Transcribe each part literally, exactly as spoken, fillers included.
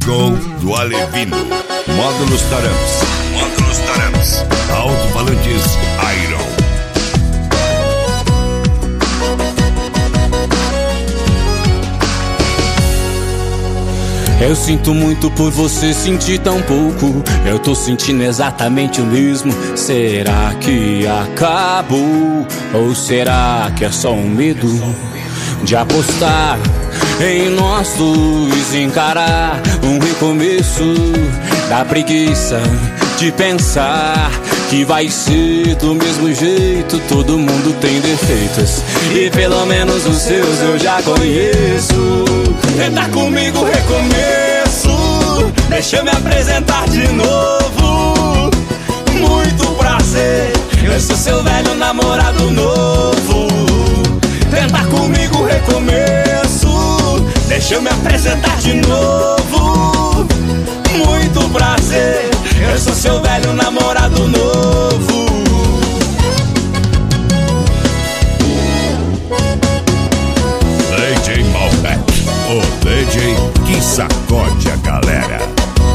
Go do Alevino. Módulos Taramps. Módulos Taramps. Alto-falantes Iron. Eu sinto muito por você sentir tão pouco. Eu tô sentindo exatamente o mesmo. Será que acabou? Ou será que é só um medo de apostar em nós dois, encarar um recomeço? Da preguiça de pensar que vai ser do mesmo jeito. Todo mundo tem defeitos e pelo menos os seus eu já conheço. Tenta comigo, recomeço. Deixa eu me apresentar de novo. Muito prazer, eu sou seu velho namorado novo. Tenta comigo, recomeço. Deixa eu me apresentar de novo. Muito prazer, eu sou seu velho namorado novo. D J Malbec, o D J que sacode a galera.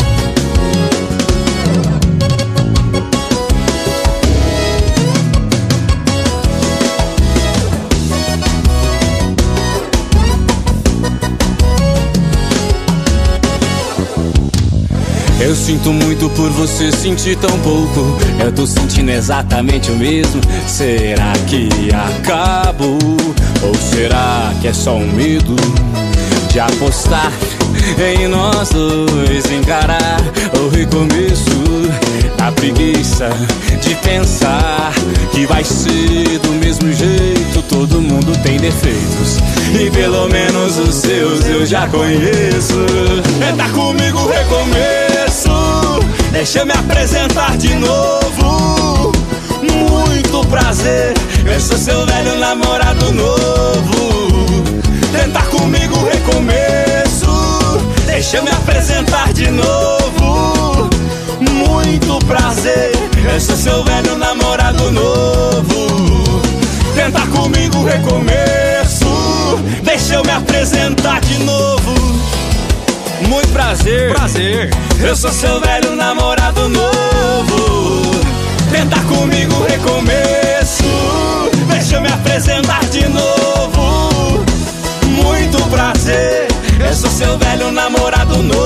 Eu sinto muito por você sentir tão pouco. Eu tô sentindo exatamente o mesmo. Será que acabou? Ou será que é só um medo de apostar em nós dois, encarar o recomeço? A preguiça de pensar que vai ser do mesmo jeito. Todo mundo tem defeitos e pelo menos os seus eu já conheço. Tenta comigo, recomeço. Deixa eu me apresentar de novo. Muito prazer, eu sou seu velho namorado novo. Tenta comigo, recomeço. Deixa eu me apresentar de novo. Muito prazer, eu sou seu velho namorado novo. Tenta comigo, recomeço. Deixa eu me apresentar de novo. Muito prazer, prazer, eu sou seu velho namorado novo. Tenta comigo, recomeço. Deixa eu me apresentar de novo. Muito prazer, eu sou seu velho namorado novo.